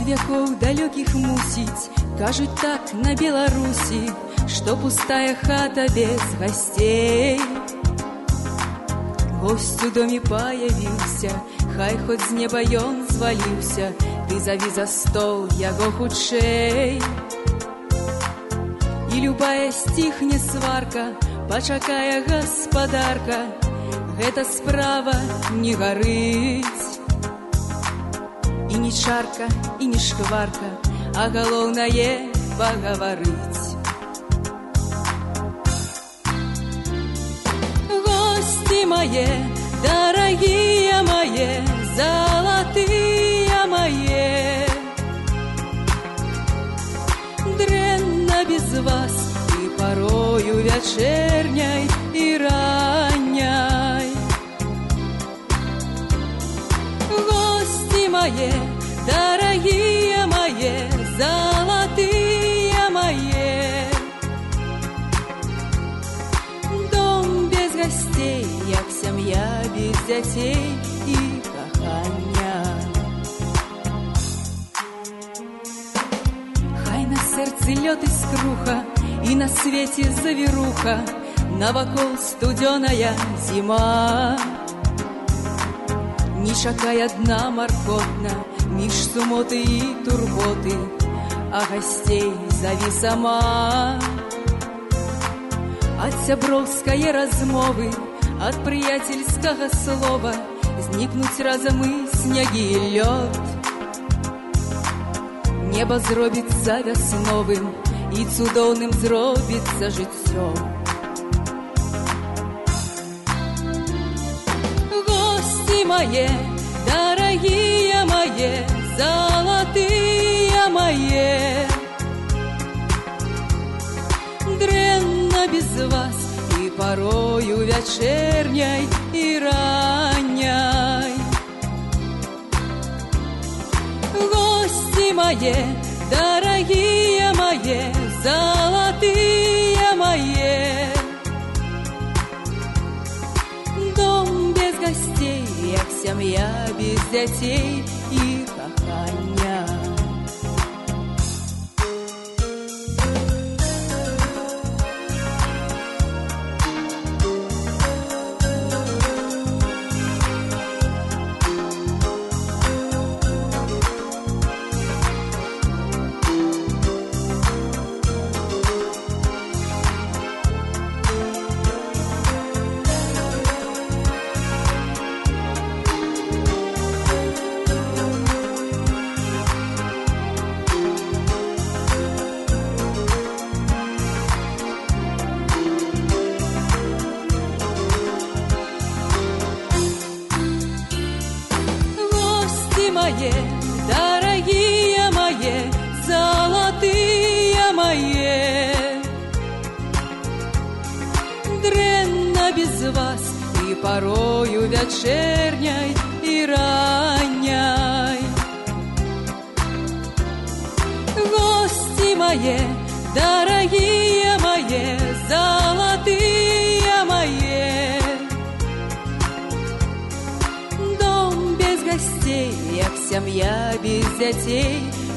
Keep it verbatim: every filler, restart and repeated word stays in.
вяков далеких мусить, кажуть так на Беларуси, что пустая хата без гостей. Гость у доме появился, хай хоть с неба ён звалился, ты зови за стол яго хутчэй. И любая стихне сварка, пачакае гаспадарка, гэта справа не гарыць. И не чарка, и не шкварка, а галоўнае пагаварыць. Гости мои, дорогие мои, золотые мои, дрэнна без вас и порою вечерней и ранней. Гости мои, дорогие мои, золотые мои, дом без гостей, як сям'я без дзяцей і кахання. Хай на сердце лёд і скруха, і на свете завіруха, навокол студеная зима. Не чакай одна маркотна, між сумоты і турботы, а гостей зови сама. От сяброўскае размовы, от прыяцельскага слова знікнуць разам і снягі і лёд. Неба зробіцца вясновым і цудоўным зробіцца жыццё. Гости мои, дорогие мои, золотые мои, дрэнна без вас и порою вечерней и ранней. Гости мои, дорогие мои, золотые мои, дом без гостей, як сям'я без дзяцей і кахання. Мои, дорогие мои, золотые мои, дрэнна без вас и порою вечерней и ранней. Гости мои, дорогие мои, золотые мои, дом без гостей, як сям'я без дзяцей